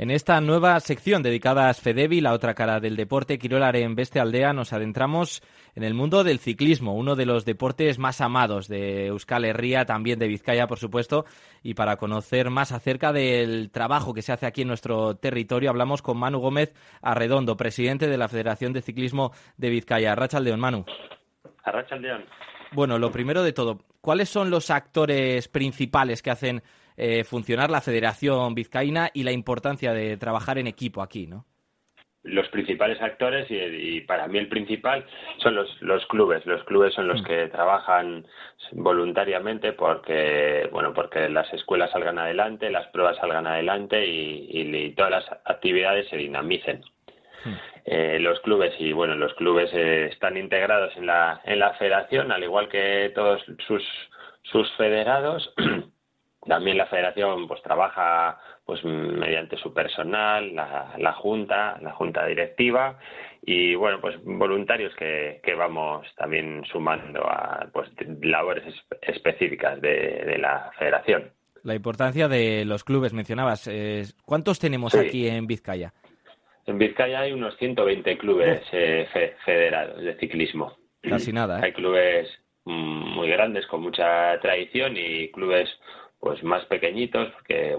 En esta nueva sección dedicada a Fedevi, la otra cara del deporte, Kirolaren Beste Aldea, nos adentramos en el mundo del ciclismo, uno de los deportes más amados de Euskal Herria, también de Vizcaya, por supuesto, y para conocer más acerca del trabajo que se hace aquí en nuestro territorio, hablamos con Manu Gómez Arredondo, presidente de la Federación de Ciclismo de Vizcaya. Arratsaldeon, Manu. Arratsaldeon. Bueno, lo primero de todo, ¿cuáles son los actores principales que hacen funcionar la Federación Vizcaína y la importancia de trabajar en equipo aquí, ¿no? Los principales actores y para mí el principal son los clubes. Los clubes son los que trabajan voluntariamente porque las escuelas salgan adelante, las pruebas salgan adelante y todas las actividades se dinamicen. Los clubes están integrados en la federación, al igual que todos sus federados. También la federación pues trabaja pues mediante su personal, la junta directiva y bueno, pues voluntarios que vamos también sumando a pues labores específicas de la federación. La importancia de los clubes, mencionabas. ¿Cuántos tenemos aquí en Vizcaya? En Vizcaya hay unos 120 clubes federados de ciclismo. Casi nada, ¿eh? Hay clubes muy grandes con mucha tradición y clubes pues más pequeñitos porque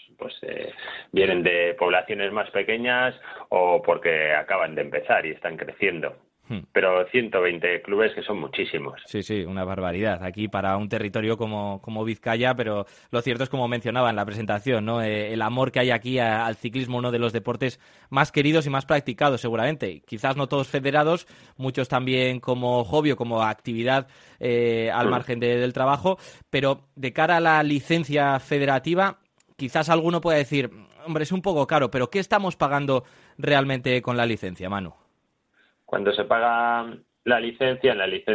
vienen de poblaciones más pequeñas o porque acaban de empezar y están creciendo. Pero 120 clubes que son muchísimos. Sí, una barbaridad. Aquí para un territorio como Vizcaya, pero lo cierto es, como mencionaba en la presentación, ¿no? El amor que hay aquí al ciclismo, uno de los deportes más queridos y más practicados seguramente. Quizás no todos federados, muchos también como hobby o como actividad al margen del trabajo, pero de cara a la licencia federativa, quizás alguno pueda decir, hombre, es un poco caro, pero ¿qué estamos pagando realmente con la licencia, Manu? Cuando se paga la licencia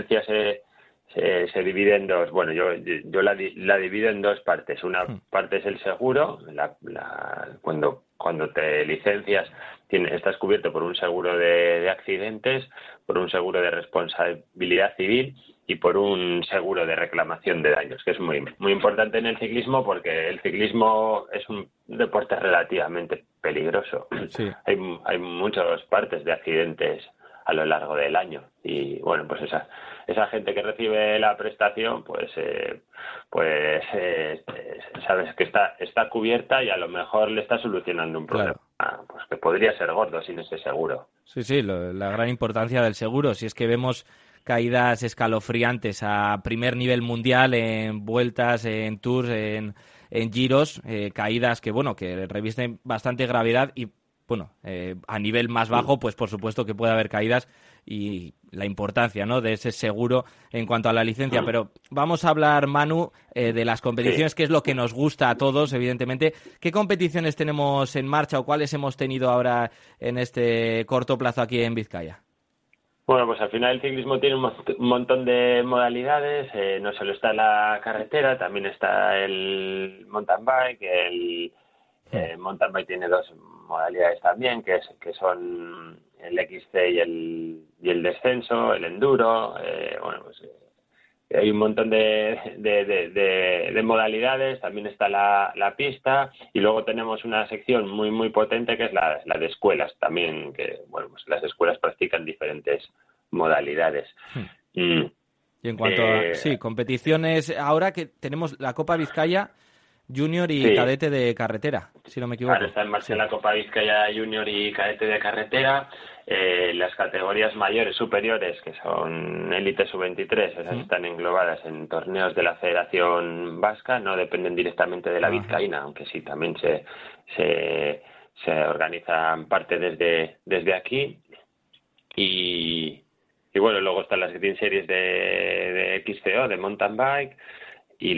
se divide en dos. Bueno, yo la divido en dos partes. Una parte es el seguro. Cuando te licencias estás cubierto por un seguro de accidentes, por un seguro de responsabilidad civil y por un seguro de reclamación de daños, que es muy muy importante en el ciclismo porque el ciclismo es un deporte relativamente peligroso. Sí. Hay muchas partes de accidentes a lo largo del año y bueno, pues esa gente que recibe la prestación sabes que está cubierta y a lo mejor le está solucionando un problema pues que podría ser gordo sin ese seguro. Sí, la gran importancia del seguro. Si es que vemos caídas escalofriantes a primer nivel mundial en vueltas, en tours, en giros, caídas que revisten bastante gravedad y a nivel más bajo, pues por supuesto que puede haber caídas y la importancia, ¿no?, de ese seguro en cuanto a la licencia. Pero vamos a hablar, Manu, de las competiciones, que es lo que nos gusta a todos, evidentemente. ¿Qué competiciones tenemos en marcha o cuáles hemos tenido ahora en este corto plazo aquí en Vizcaya? Bueno, pues al final el ciclismo tiene un montón de modalidades, no solo está la carretera, también está el mountain bike, el mountain bike tiene dos modalidades también, que son el XC y el descenso, el enduro, hay un montón de modalidades, también está la pista y luego tenemos una sección muy muy potente que es la de escuelas también, que las escuelas practican diferentes modalidades. Y en cuanto a competiciones, ahora que tenemos la Copa Vizcaya Junior y cadete de carretera, si no me equivoco. Ahora está en marcha la Copa Vizcaya Junior y cadete de carretera. Las categorías mayores, superiores, que son élite sub-23, esas están englobadas en torneos de la Federación Vasca, no dependen directamente de la Vizcaína, aunque sí también se organizan parte desde aquí. Y bueno, luego están las Green Series de XCO, de mountain bike, y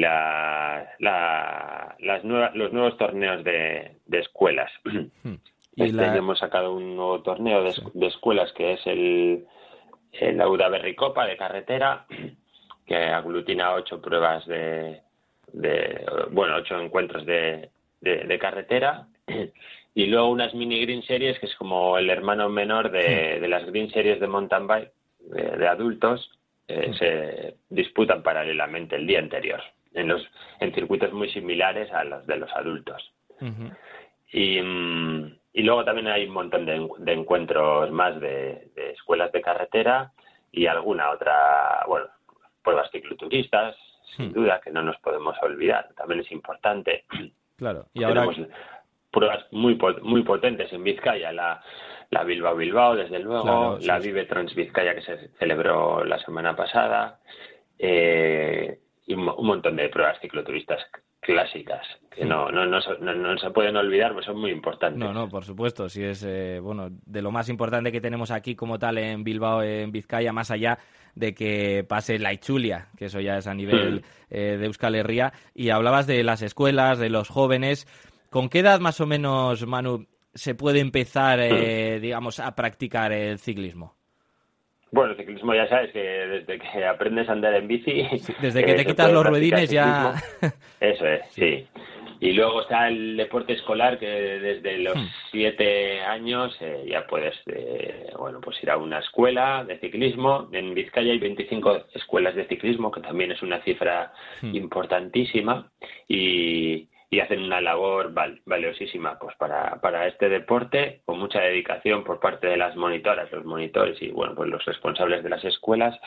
los nuevos torneos de escuelas. Este año hemos sacado un nuevo torneo de escuelas que es el Audaberri Copa de carretera, que aglutina 8 pruebas 8 encuentros de carretera, y luego unas mini Green Series, que es como el hermano menor de las Green Series de mountain bike de adultos, se disputan paralelamente el día anterior en circuitos muy similares a los de los adultos. Y luego también hay un montón de encuentros más de escuelas de carretera y alguna otra, bueno, pruebas cicloturistas, sin duda, que no nos podemos olvidar. También es importante. Claro, y ahora... Tenemos pruebas muy potentes en Vizcaya, la Bilbao, desde luego, claro, sí, la Vive Trans Vizcaya, que se celebró la semana pasada, y un montón de pruebas cicloturistas clásicas que no se pueden olvidar, pues son muy importantes. No, por supuesto, sí es bueno, de lo más importante que tenemos aquí como tal en Bilbao, en Vizcaya, más allá de que pase la Itzulia, que eso ya es a nivel de Euskal Herria. Y hablabas de las escuelas, de los jóvenes. ¿Con qué edad más o menos, Manu, se puede empezar, digamos, a practicar el ciclismo? Bueno, el ciclismo ya sabes que desde que aprendes a andar en bici... Sí, desde que te quitas los ruedines ya... Eso es, sí. Y luego está el deporte escolar, que desde los 7 años ya puedes pues ir a una escuela de ciclismo. En Vizcaya hay 25 escuelas de ciclismo, que también es una cifra importantísima, y hacen una labor valiosísima pues para este deporte, con mucha dedicación por parte de las monitoras, los monitores y bueno, pues los responsables de las escuelas.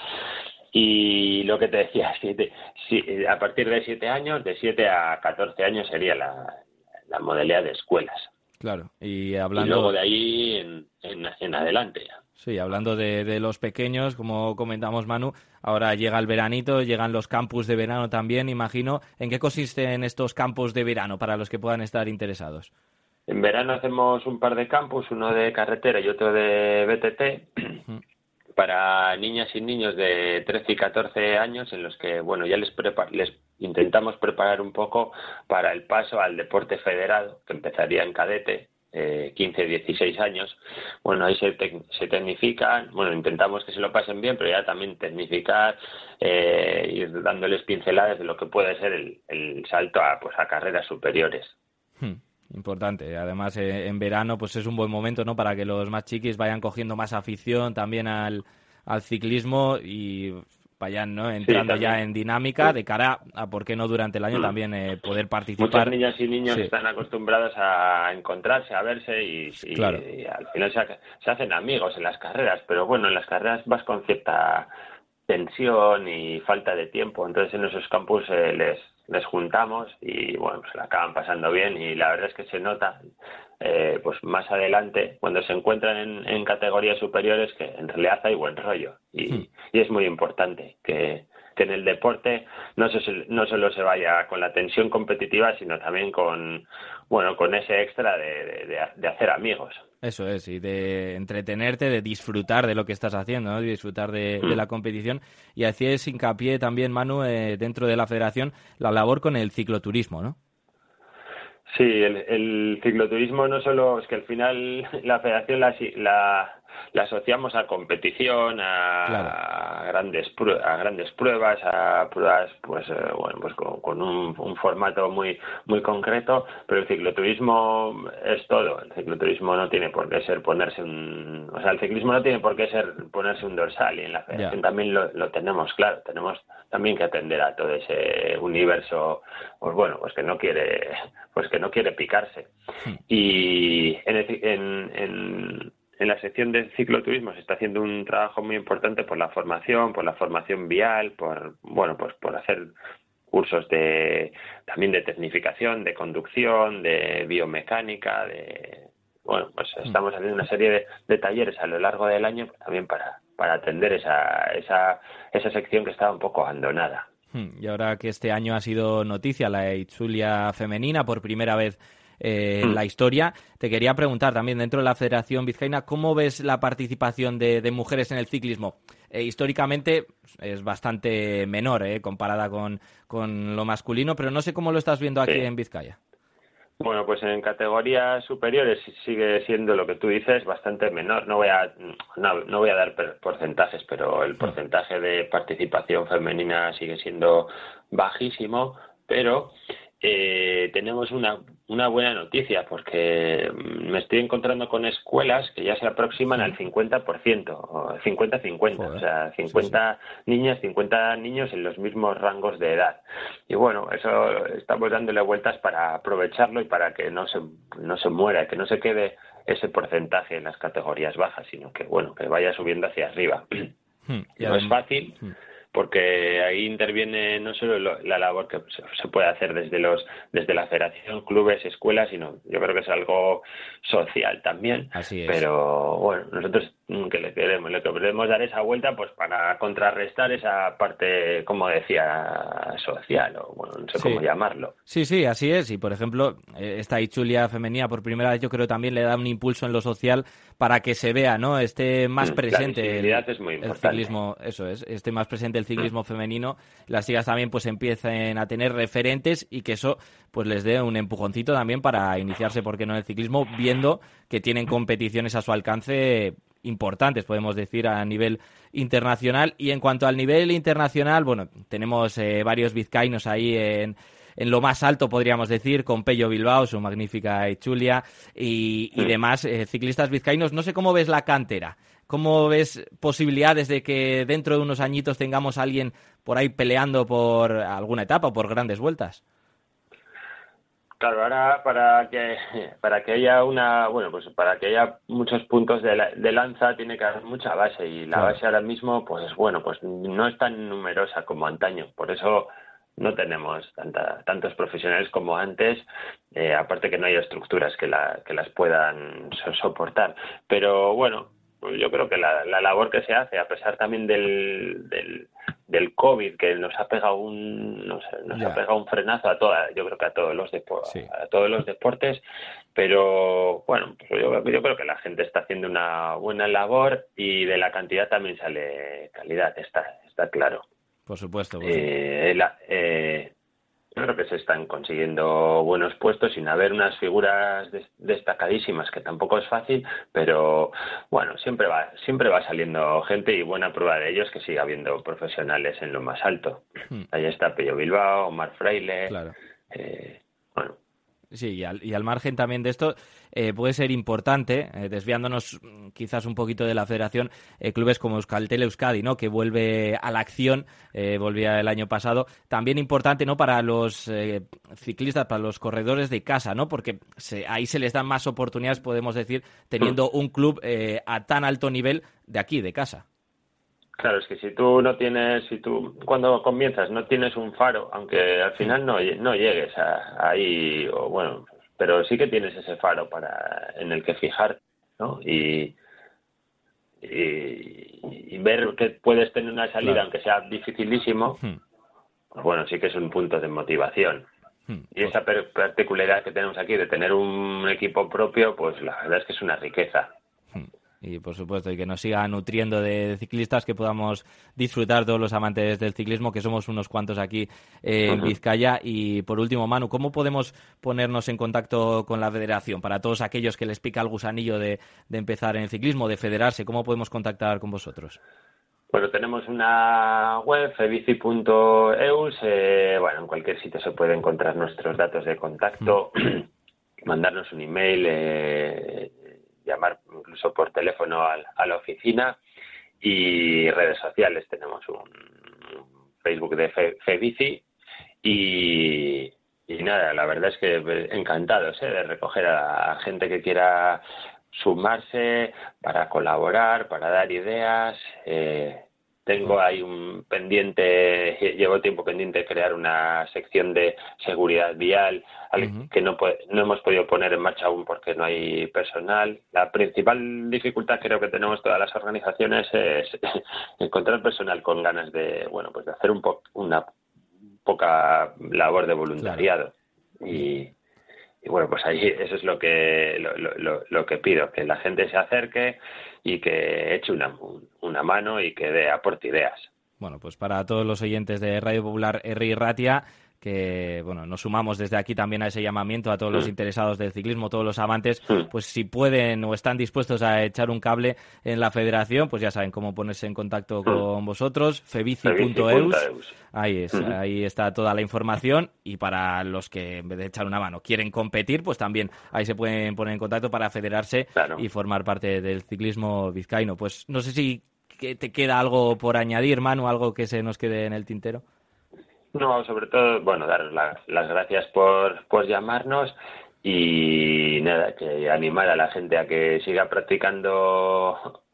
Y lo que te decía, a partir de 7 años, de 7 a 14 años sería la modalidad de escuelas. Claro, y luego de ahí en adelante ya. Sí, hablando de los pequeños, como comentamos, Manu, ahora llega el veranito, llegan los campus de verano también, imagino. ¿En qué consisten estos campus de verano para los que puedan estar interesados? En verano hacemos un par de campus, uno de carretera y otro de BTT, para niñas y niños de 13 y 14 años, en los que bueno ya les intentamos preparar un poco para el paso al deporte federado, que empezaría en cadete, 15, 16 años. Bueno, ahí se tecnifican, bueno, intentamos que se lo pasen bien, pero ya también tecnificar, ir dándoles pinceladas de lo que puede ser el salto a carreras superiores. Importante. Además, en verano pues es un buen momento, ¿no?, para que los más chiquis vayan cogiendo más afición también al ciclismo y vayan, ¿no?, entrando ya en dinámica de cara a, ¿por qué no?, durante el año también poder participar. Muchas niñas y niños están acostumbrados a encontrarse, a verse y al final se hacen amigos en las carreras, pero bueno, en las carreras vas con cierta tensión y falta de tiempo, entonces en esos campus les juntamos y bueno, pues la acaban pasando bien, y la verdad es que se nota pues más adelante, cuando se encuentran en categorías superiores, que en realidad hay buen rollo y es muy importante que en el deporte no solo se vaya con la tensión competitiva, sino también con ese extra de hacer amigos. Eso es, y de entretenerte, de disfrutar de lo que estás haciendo, ¿no?, de disfrutar de la competición. Y hacías hincapié también, Manu, dentro de la federación, la labor con el cicloturismo, ¿no? Sí, el cicloturismo no solo es que al final la federación la asociamos a competición, a grandes pruebas, a pruebas pues con un formato muy muy concreto, pero el cicloturismo es todo. El cicloturismo no tiene por qué ser el ciclismo no tiene por qué ser ponerse un dorsal, y en la federación también lo tenemos claro. Tenemos también que atender a todo ese universo, pues que no quiere picarse. Y en la sección de cicloturismo se está haciendo un trabajo muy importante por la formación vial, por hacer cursos también de tecnificación, de conducción, de biomecánica, estamos haciendo una serie de talleres a lo largo del año también para atender esa sección que estaba un poco abandonada. Y ahora que este año ha sido noticia la Itzulia femenina por primera vez en la historia, te quería preguntar también, dentro de la Federación Vizcaína, ¿cómo ves la participación de mujeres en el ciclismo? Históricamente es bastante menor comparada con lo masculino, pero no sé cómo lo estás viendo aquí en Vizcaya. Bueno, pues en categorías superiores sigue siendo lo que tú dices, bastante menor. No voy a dar porcentajes, pero el porcentaje de participación femenina sigue siendo bajísimo, pero tenemos una buena noticia, porque me estoy encontrando con escuelas que ya se aproximan al 50%, o 50-50, Joder. o sea, 50 niñas, 50 niños en los mismos rangos de edad. Y bueno, eso estamos dándole vueltas para aprovecharlo y para que no se muera, que no se quede ese porcentaje en las categorías bajas, sino que bueno, que vaya subiendo hacia arriba. No es fácil, porque ahí interviene no solo la labor que se puede hacer desde la federación, clubes, escuelas, sino yo creo que es algo social también. Así es. Pero bueno, nosotros que le queremos dar esa vuelta pues para contrarrestar esa parte, como decía, social, o bueno, no sé cómo llamarlo. Sí, así es. Y por ejemplo, esta Itzulia femenina por primera vez yo creo también le da un impulso en lo social para que se vea, ¿no? Esté más presente la visibilidad es muy importante. El ciclismo, eso es, esté más presente el ciclismo femenino. Las chicas también pues empiecen a tener referentes y que eso pues les dé un empujoncito también para iniciarse, ¿por qué no?, en el ciclismo, viendo que tienen competiciones a su alcance importantes, podemos decir, a nivel internacional. Y en cuanto al nivel internacional, bueno, tenemos varios vizcaínos ahí en lo más alto, podríamos decir, con Pello Bilbao, su magnífica Itzulia y demás ciclistas vizcaínos. No sé cómo ves la cantera, cómo ves posibilidades de que dentro de unos añitos tengamos a alguien por ahí peleando por alguna etapa o por grandes vueltas. Claro, ahora para que haya para que haya muchos puntos de lanza tiene que haber mucha base, y la base ahora mismo pues no es tan numerosa como antaño, por eso no tenemos tantos profesionales como antes, aparte que no hay estructuras que las puedan soportar. Pero bueno, pues yo creo que la labor que se hace, a pesar también del COVID, que nos ha pegado ha pegado un frenazo yo creo que a todos los deportes, pero bueno, pues yo creo que la gente está haciendo una buena labor, y de la cantidad también sale calidad, está claro. Por supuesto. Yo creo que se están consiguiendo buenos puestos sin haber unas figuras destacadísimas, que tampoco es fácil, pero bueno, siempre va saliendo gente, y buena prueba de ello es que siga habiendo profesionales en lo más alto. Ahí está Pello Bilbao, Omar Fraile, claro. Bueno. Sí, y al margen también de esto, puede ser importante, desviándonos quizás un poquito de la federación, clubes como Euskaltel Euskadi, ¿no?, que vuelve a la acción, volvía el año pasado, también importante, ¿no?, para los ciclistas, para los corredores de casa, ¿no?, porque ahí se les dan más oportunidades, podemos decir, teniendo un club a tan alto nivel de aquí, de casa. Claro, es que si tú cuando comienzas no tienes un faro, aunque al final no llegues ahí, o bueno, pero sí que tienes ese faro en el que fijarte, ¿no? Y ver que puedes tener una salida, claro, aunque sea dificilísimo, pues bueno, sí que es un punto de motivación. Y esa particularidad que tenemos aquí de tener un equipo propio, pues la verdad es que es una riqueza. Y por supuesto, y que nos siga nutriendo de ciclistas, que podamos disfrutar todos los amantes del ciclismo, que somos unos cuantos aquí en Vizcaya. Y por último, Manu, ¿cómo podemos ponernos en contacto con la federación? Para todos aquellos que les pica el gusanillo de empezar en el ciclismo, de federarse, ¿cómo podemos contactar con vosotros? Bueno, tenemos una web, febici.eus, en cualquier sitio se puede encontrar nuestros datos de contacto, mandarnos un email, llamar incluso por teléfono a la oficina, y redes sociales. Tenemos un Facebook de Febici y nada, la verdad es que encantados de recoger a gente que quiera sumarse para colaborar, para dar ideas. Tengo ahí llevo tiempo pendiente de crear una sección de seguridad vial, que no hemos podido poner en marcha aún porque no hay personal. La principal dificultad creo que tenemos todas las organizaciones es encontrar personal con ganas de hacer una poca labor de voluntariado. Claro. Y bueno, pues ahí eso es lo que pido, que la gente se acerque y que eche una mano y que aporte ideas. Bueno, pues para todos los oyentes de Radio Popular Herri y Ratia, que bueno, nos sumamos desde aquí también a ese llamamiento a todos los interesados del ciclismo, todos los amantes, pues si pueden o están dispuestos a echar un cable en la federación, pues ya saben cómo ponerse en contacto con vosotros, febici.eus, ahí está toda la información, y para los que en vez de echar una mano quieren competir, pues también ahí se pueden poner en contacto para federarse y formar parte del ciclismo vizcaíno. Pues no sé si te queda algo por añadir, Manu, algo que se nos quede en el tintero. No, sobre todo, bueno, dar las gracias por llamarnos y nada, que animar a la gente a que siga practicando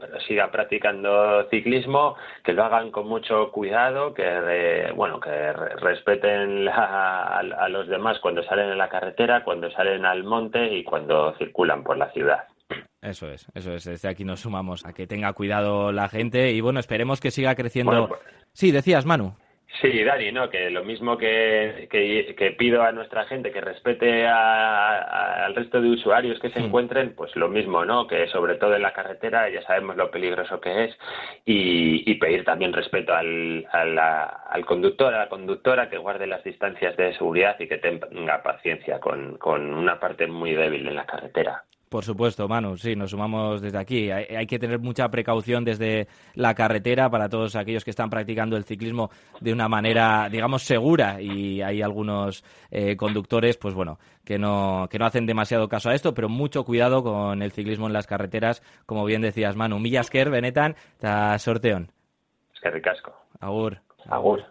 ciclismo, que lo hagan con mucho cuidado, que respeten a los demás cuando salen en la carretera, cuando salen al monte y cuando circulan por la ciudad. Eso es. Desde aquí nos sumamos a que tenga cuidado la gente y bueno, esperemos que siga creciendo. Bueno, pues... Sí, decías, Manu. Sí, Dani, ¿no? Que lo mismo que pido a nuestra gente que respete al resto de usuarios que se encuentren, pues lo mismo, ¿no? Que sobre todo en la carretera ya sabemos lo peligroso que es y pedir también respeto al conductor, a la conductora, que guarde las distancias de seguridad y que tenga paciencia con una parte muy débil en la carretera. Por supuesto, Manu, sí, nos sumamos desde aquí. Hay que tener mucha precaución desde la carretera para todos aquellos que están practicando el ciclismo de una manera, digamos, segura, y hay algunos conductores, pues bueno, que no hacen demasiado caso a esto, pero mucho cuidado con el ciclismo en las carreteras, como bien decías, Manu. Mila esker, benetan, eta sorteon. Eskerrik asko. Agur. Agur.